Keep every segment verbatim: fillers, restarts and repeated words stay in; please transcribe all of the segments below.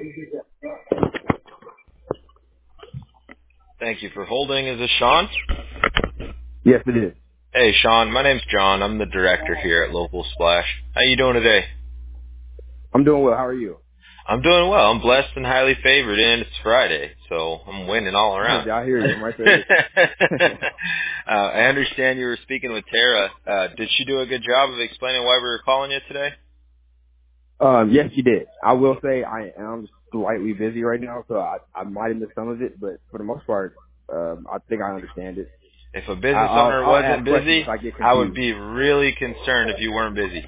Thank you for holding. Is this Sean? Yes, it is. Hey, Sean. My name's John. I'm the director here at Local Splash. How you doing today? I'm doing well. How are you? I'm doing well. I'm blessed and highly favored, and it's Friday, so I'm winning all around. I hear you. I'm right there. uh, I understand you were speaking with Tara. Uh, did she do a good job of explaining why we were calling you today? Um, yes, you did. I will say I am slightly busy right now, so I, I might have missed some of it, but for the most part, um, I think I understand it. If a I, business I'll, owner I'll wasn't ask questions busy, if I get I would confused. be really concerned if you weren't busy.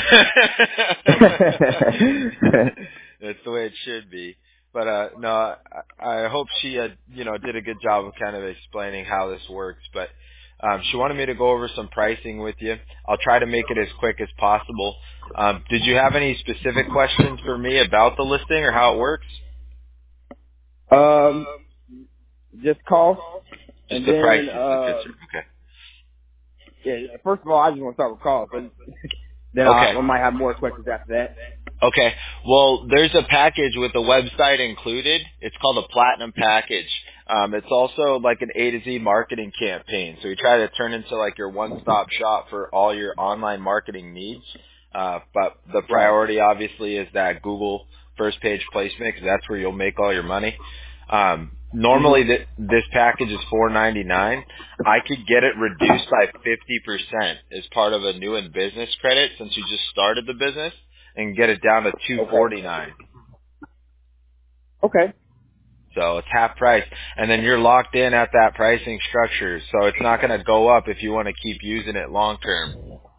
That's the way it should be. But uh no, I, I hope she uh, you know did a good job of kind of explaining how this works. But um, she wanted me to go over some pricing with you. I'll try to make it as quick as possible. Um, did you have any specific questions for me about the listing or how it works? um, just cost, Just and the then prices. That's it, uh, sir. Okay. yeah. First of all, I just want to start with cost, but then I, Okay. I might have more questions after that. Okay. Well, there's a package with the website included. It's called a Platinum Package. Um, it's also like an A to Z marketing campaign. So we try to turn into like your one-stop shop for all your online marketing needs. Uh, but the Right. priority obviously is that Google first page placement because that's where you'll make all your money. Um, Mhm. normally th- this package is four ninety-nine. I could get it reduced by fifty percent as part of a new in business credit since you just started the business and get it down to two Okay. forty-nine. Okay. So it's half price, and then you're locked in at that pricing structure. So it's not going to go up if you want to keep using it long term.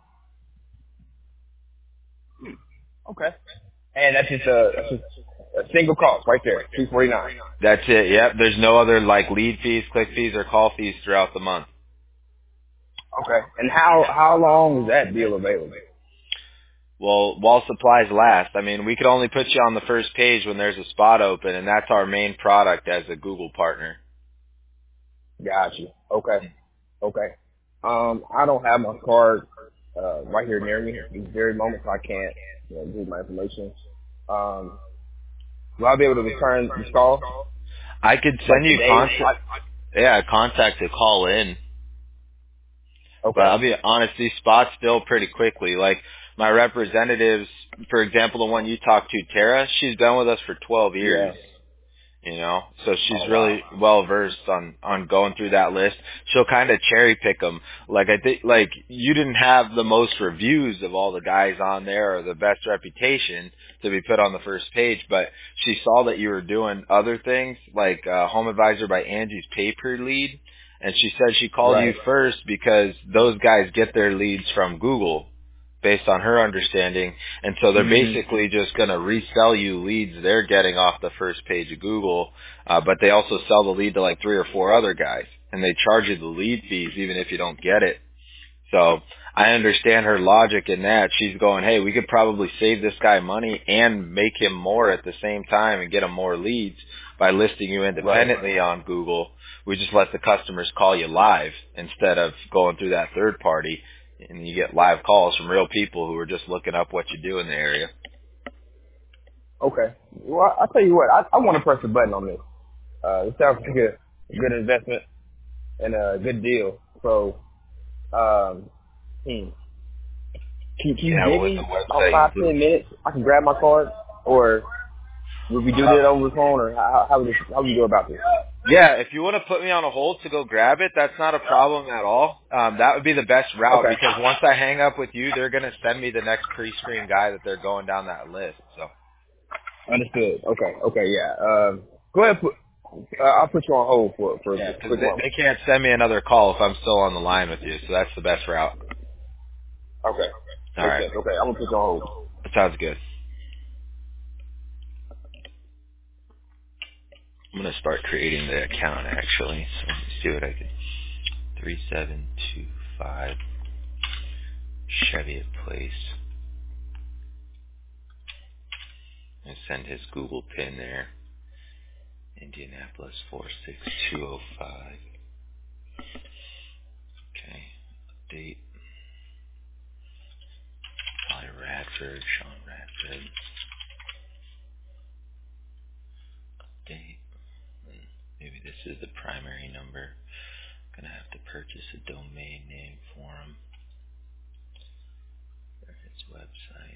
Okay. And that's just a, that's just a single cost right there, two forty nine. That's it. Yep. There's no other like lead fees, click fees, or call fees throughout the month. Okay. And how how long is that deal available? Well, while supplies last, I mean, we could only put you on the first page when there's a spot open, and that's our main product as a Google partner. Got you. Okay. Okay. Um, I don't have my card uh, right here near me at this very moment, so I can't you know, give my information. Um, will I be able to return this call I could like send you today? contact, yeah, contact to call in. But Okay. I'll be honest, these spots fill pretty quickly. Like my representatives, for example, the one you talked to, Tara, she's been with us for twelve years. Yeah. You know, so Oh she's wow. really well versed on on going through that list. She'll kind of cherry pick them. Like I think, like you didn't have the most reviews of all the guys on there or the best reputation to be put on the first page, but she saw that you were doing other things like uh, Home Advisor by Angie's pay per lead, and she said she called you Right. first because those guys get their leads from Google based on her understanding. And so they're Mhm. basically just going to resell you leads they're getting off the first page of Google, uh, but they also sell the lead to like three or four other guys, and they charge you the lead fees even if you don't get it. So I understand her logic in that. She's going, hey, we could probably save this guy money and make him more at the same time and get him more leads by listing you Right. independently on Google. We just let the customers call you live instead of going through that third party, and you get live calls from real people who are just looking up what you do in the area. Okay. Well, I- I'll tell you what. I, I want to press the button on this. Uh, it sounds like a good investment and a good deal. So, um, hmm. Can, can you Yeah, give well, with the me about website five, included. ten minutes? I can grab my card, or would we do that over the phone, or how how would this, how would you go about this? Yeah, if you want to put me on a hold to go grab it, that's not a problem at all. Um, that would be the best route Okay, because once I hang up with you, they're going to send me the next pre-screen guy that they're going down that list. So understood. Okay, okay, yeah. Um, go ahead. Put, uh, I'll put you on hold for for yeah, just a because quick they, moment. they can't send me another call if I'm still on the line with you. So that's the best route. Okay, All makes right, sense. Okay, I'm gonna put you on hold. that sounds good. I'm going to start creating the account actually. So let me see what I can. Three seven two five Cheviot Place. And send his Google pin there. Indianapolis four six two zero five. Okay. Date. Holly Radford. Sean Radford. is the primary number. I'm gonna have to purchase a domain name for him for his website.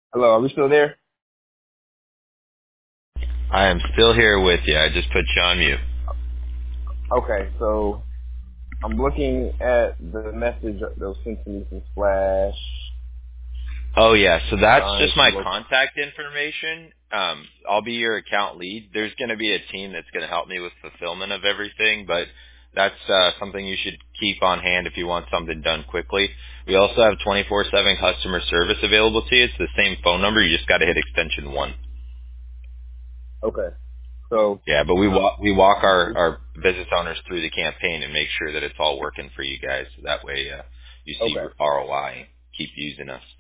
Hello, are we still there? I am still here with you. I just put you on mute. Okay, so I'm looking at the message that was sent to me from Splash. Oh yeah, so that's Trying just to my look. contact information. Um, I'll be your account lead. There's going to be a team that's going to help me with fulfillment of everything, but that's uh, something you should keep on hand if you want something done quickly. We also have twenty-four seven customer service available to you. It's the same phone number. You just got to hit extension one. Okay, so Yeah, but we walk we walk our our business owners through the campaign and make sure that it's all working for you guys. So that way, uh, you see okay, R O I and keep using us.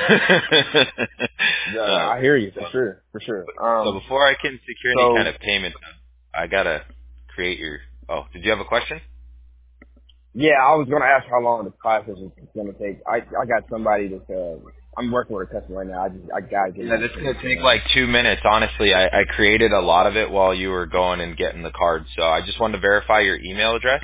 yeah, uh, I hear you for sure, for sure. so Um, before I can secure any kind so of payment, I gotta create your. Oh, did you have a question? yeah, I was gonna ask how long the process is gonna take. I I got somebody that's uh, I'm working with a customer right now. I just I gotta get Yeah, my this is gonna information take in. like two minutes. Honestly, I, I created a lot of it while you were going and getting the card. So I just wanted to verify your email address.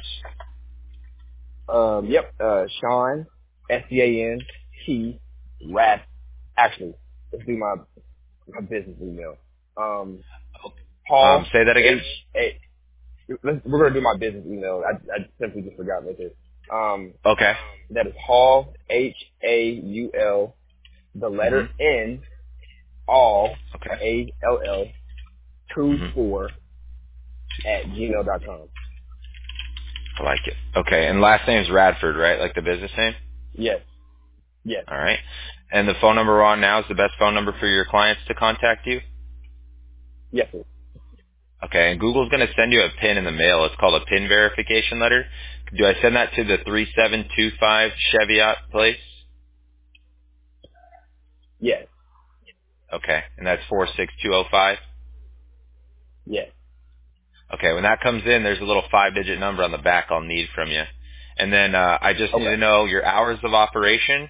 Um, yep, uh, Sean S C A N T Rat. Actually, let's do my my business email. Um, Um, Paul say that again. H A. Let's, we're gonna do my business email. I I simply just forgot what it is. Um, Okay. that is Hall H A U L the letter Mhm. N all Okay. A L L two Mhm. four at gmail dot com. I like it. Okay, and last name's Radford, right? Like the business name? Yes, yes, All right. And the phone number we're on now is the best phone number for your clients to contact you? yes, sir. Okay, and Google's going to send you a PIN in the mail. It's called a PIN verification letter. Do I send that to the three seven two five Cheviot place? Yes, Okay, and that's four six two zero five? yes. Okay, when that comes in, there's a little five-digit number on the back I'll need from you. And then uh, I just need Okay. to know your hours of operation.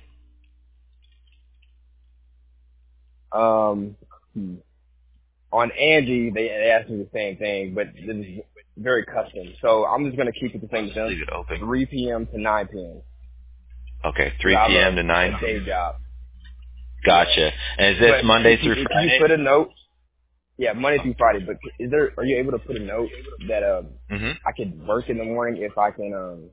Um, hmm. On Angie, they, they asked me the same thing, but this is very custom. So I'm just gonna keep it the I'll same with just them. leave it open. three p.m. to nine p.m. Okay, Because three I have p.m. a, to a nine day p.m. job. Yeah. Gotcha. And is this But Monday if you through if you Friday? put a note, yeah, Monday through Friday. But is there? Are you able to put a note that um Mm-hmm. I could work in the morning if I can um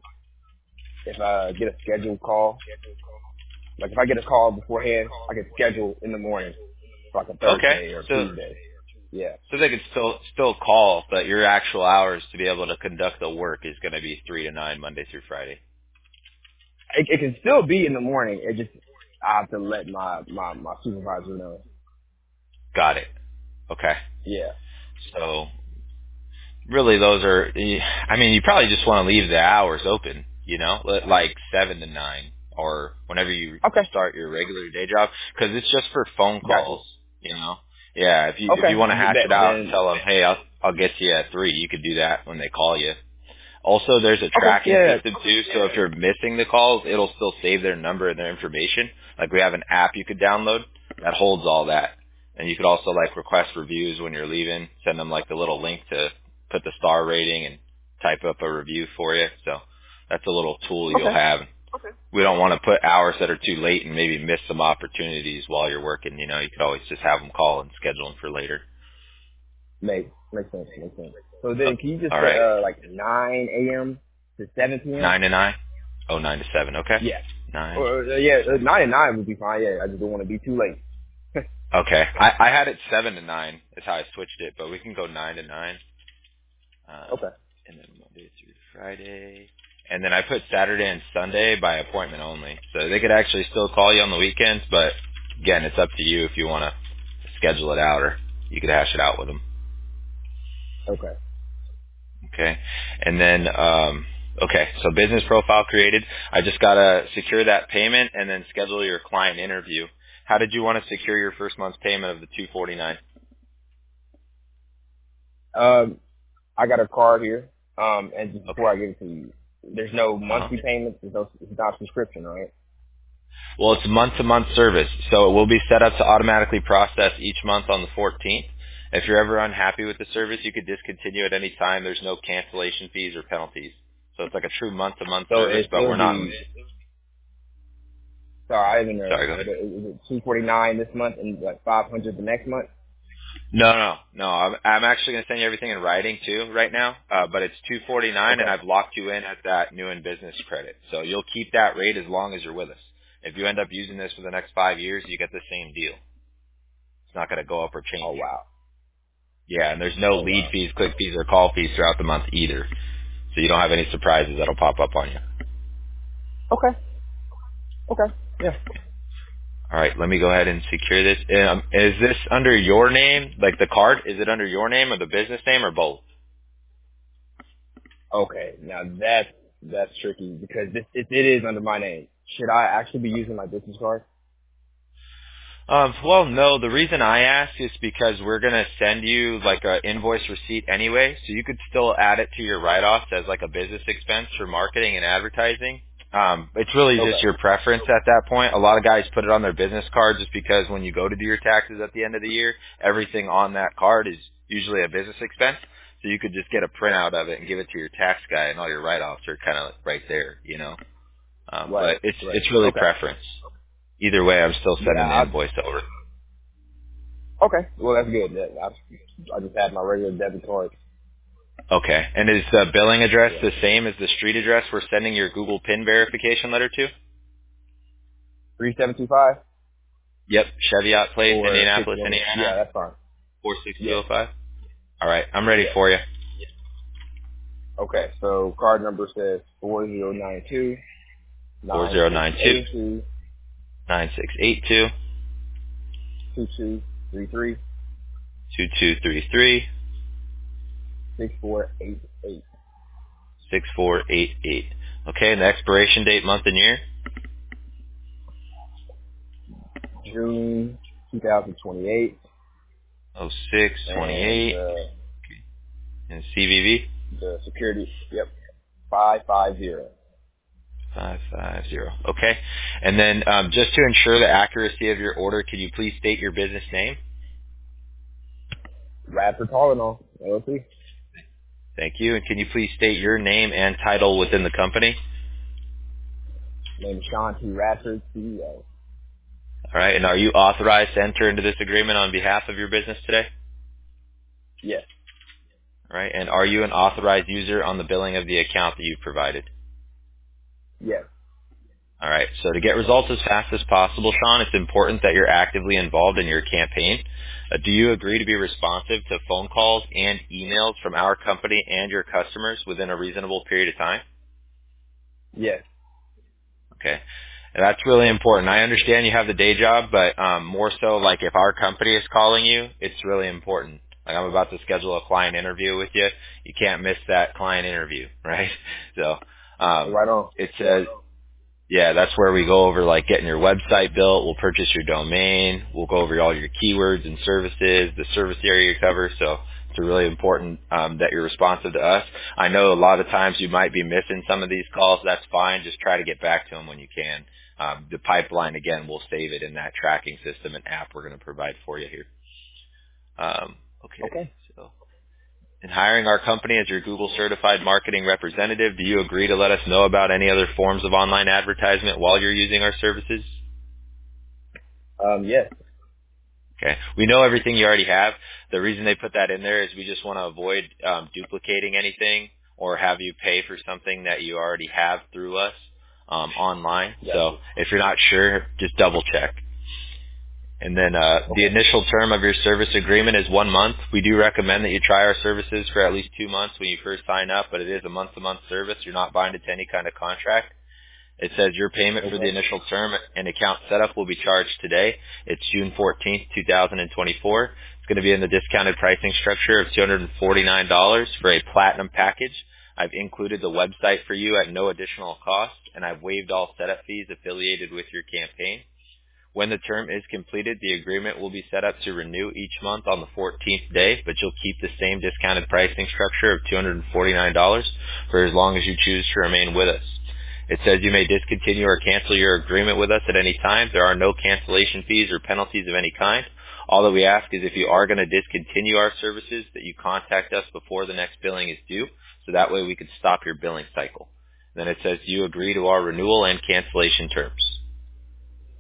if I get a scheduled call? Like if I get a call beforehand, I can schedule in the morning for like a Okay. Thursday or So Tuesday. Yeah. so they could still still call, but your actual hours to be able to conduct the work is going to be three to nine Monday through Friday. It, it can still be in the morning. It just I have to let my my my supervisor know. Got it. Okay. Yeah. So really, those are. I mean, you probably just want to leave the hours open. You know, li- like seven to nine, or whenever you Okay. start your regular day job, because it's just for phone Gotcha. calls. You know. Yeah. If you if you Okay. want to hash That, it out and then. tell them, hey, I'll I'll get to you at three. You could do that when they call you. Also, there's a Okay. tracking Yeah. system too, so if you're missing the calls, it'll still save their number and their information. Like we have an app you could download that holds all that. And you could also like request reviews when you're leaving, send them like the little link to put the star rating and type up a review for you. So that's a little tool you'll Okay. have. We don't want to put hours that are too late and maybe miss some opportunities while you're working. You know, you could always just have them call and schedule them for later. Makes makes sense. Makes sense. So Oh, then, can you just all set right. uh like nine a.m. to seven p.m.? Nine to nine? Oh, nine to seven. Okay. Yeah. Nine. Or uh, yeah, uh, nine and nine would be fine. Yeah, I just don't want to be too late. Okay. I, I had it seven to nine is how I switched it, but we can go nine to nine. Uh, Okay. and then Monday through Friday. And then I put Saturday and Sunday by appointment only. So they could actually still call you on the weekends, but again, it's up to you if you want to schedule it out or you could hash it out with them. Okay. Okay. And then, um, okay, so business profile created. I just got to secure that payment and then schedule your client interview. How did you want to secure your first month's payment of the two forty-nine? Um, I got a card here. Um, and just Okay. before I give it to you, there's no Uh-huh. monthly payments. There's no it's not subscription, right? Well, it's a month-to-month service, so it will be set up to automatically process each month on the fourteenth. If you're ever unhappy with the service, you could discontinue at any time. There's no cancellation fees or penalties. So it's like a true month-to-month So service, it but still we're not. be Sorry, I didn't know. Sorry, go ahead. Is it two forty-nine this month and like five hundred the next month? No, no, no. I'm, I'm actually going to send you everything in writing too right now. Uh, but it's two forty-nine, and Okay. I've locked you in at that new in business credit. So you'll keep that rate as long as you're with us. If you end up using this for the next five years, you get the same deal. It's not going to go up or Oh change. wow. Yeah, and there's no Oh lead wow. fees, click fees, or call fees throughout the month either. So you don't have any surprises that'll pop up on you. Okay. Okay. Yeah. All right, let me go ahead and secure this. Um, is this under your name, like the card? Is it under your name or the business name or both? Okay. Now that's that's tricky because this it, it is under my name. Should I actually be using my business card? Um, well, no. The reason I ask is because we're gonna send you like a invoice receipt anyway, so you could still add it to your write-offs as like a business expense for marketing and advertising. Um, it's really just Okay. your preference at that point. A lot of guys put it on their business card just because when you go to do your taxes at the end of the year, everything on that card is usually a business expense. So you could just get a printout of it and give it to your tax guy, and all your write-offs are kind of right there, you know. Um, Right. but it's Right. it's really Okay. preference. Either way, I'm still Yeah. sending the I, invoice over. okay. Well, that's good. That, I, I just had my regular debit card. Okay. And is the billing address Yeah. the same as the street address we're sending your Google PIN verification letter to? Three seven two five Yep. Cheviot Place, or six Indianapolis, one. Yeah, Indiana, that's fine. four six two Yes. zero five. All right. I'm ready Yes. for you. Okay. So card number says four zero nine two Four nine zero six nine two eight two nine six eight two two two three three two two three three six four eight eight. six four eight eight. Okay. And the expiration date, month, and year? June two thousand twenty eight, Oh six twenty and eight. the And C V V? the security. Yep. Five five zero. five five zero. Okay. And then um, just to ensure the accuracy of your order, could you please state your business name? Radford Tylenol, L L C. Thank you. And can you please state your name and title within the company? Name is Sean T. Radford, C E O. All right. And are you authorized to enter into this agreement on behalf of your business today? Yes. All right. And are you an authorized user on the billing of the account that you've provided? Yes. All right. So to get results as fast as possible, Sean, it's important that you're actively involved in your campaign. Uh, do you agree to be responsive to phone calls and emails from our company and your customers within a reasonable period of time? Yes. Okay. And that's really important. I understand you have the day job, but um, more so like if our company is calling you, it's really important. Like I'm about to schedule a client interview with you. You can't miss that client interview, right? So um, Right on. it says, yeah, that's where we go over like getting your website built. We'll purchase your domain. We'll go over all your keywords and services, the service area you cover. So it's really important um, that you're responsive to us. I know a lot of times you might be missing some of these calls. That's fine. Just try to get back to them when you can. Um, the pipeline, again, we'll save it in that tracking system and app we're going to provide for you here. Um, okay, Okay. so in hiring our company as your Google certified marketing representative, do you agree to let us know about any other forms of online advertisement while you're using our services? Um, yes. Okay. We know everything you already have. The reason they put that in there is we just want to avoid um, duplicating anything or have you pay for something that you already have through us um, online. Gotcha. So if you're not sure, just double check. And then uh, the Okay. initial term of your service agreement is one month. We do recommend that you try our services for at least two months when you first sign up, but it is a month-to-month service. You're not binded to any kind of contract. It says your payment for the Okay. initial term and account setup will be charged today. It's June fourteenth, two thousand twenty-four. It's going to be in the discounted pricing structure of two hundred forty-nine dollars for a platinum package. I've included the website for you at no additional cost, and I've waived all setup fees affiliated with your campaign. When the term is completed, the agreement will be set up to renew each month on the fourteenth day, but you'll keep the same discounted pricing structure of two hundred forty-nine dollars for as long as you choose to remain with us. It says you may discontinue or cancel your agreement with us at any time. There are no cancellation fees or penalties of any kind. All that we ask is if you are going to discontinue our services, that you contact us before the next billing is due, so that way we can stop your billing cycle. Then it says you agree to our renewal and cancellation terms.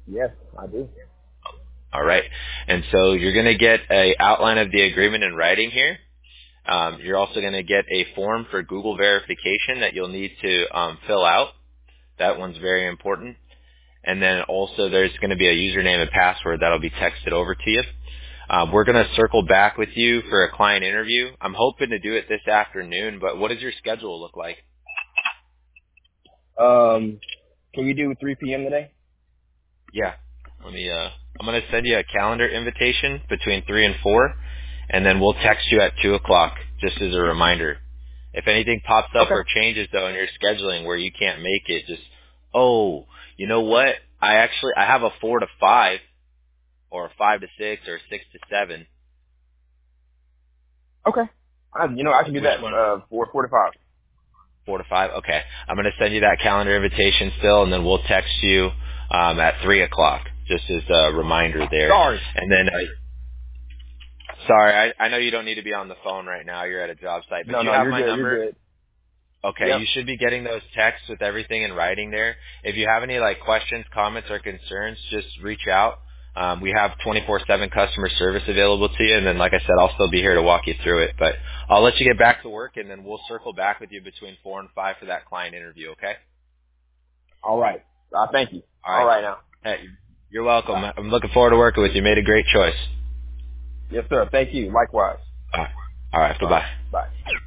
Yes, I do. All right. And so you're going to get a outline of the agreement in writing here. Um, you're also going to get a form for Google verification that you'll need to um, fill out. That one's very important. And then also there's going to be a username and password that'll be texted over to you. Um, we're going to circle back with you for a client interview. I'm hoping to do it this afternoon, but what does your schedule look like? Um, can we do three p.m. today? Yeah. Let me, uh, I'm going to send you a calendar invitation between three and four, and then we'll text you at two o'clock just as a reminder. If anything pops up Okay. or changes though in your scheduling where you can't make it, just, oh, you know what? I actually, I have a four to five or a five to six or a six to seven. Okay. I, you know, I can do Which that. one? Uh, four, four to five. Four to five? Okay. I'm going to send you that calendar invitation still, and then we'll text you um, at three o'clock just as a reminder there. Sorry. And then, uh, sorry, I, I know you don't need to be on the phone right now. You're at a job site, but No, you no, have you're my good. You're number. good. Okay, Yep. you should be getting those texts with everything in writing there. If you have any like questions, comments, or concerns, just reach out. Um, we have twenty-four seven customer service available to you, and then like I said, I'll still be here to walk you through it. But I'll let you get back to work, and then we'll circle back with you between four and five for that client interview. Okay? All right. Uh, thank you. All All right. right now. Hey, you're welcome. Bye. I'm looking forward to working with you. You made a great choice. Yes, sir. Thank you. Likewise. All right. All right. Bye All right. bye. Bye.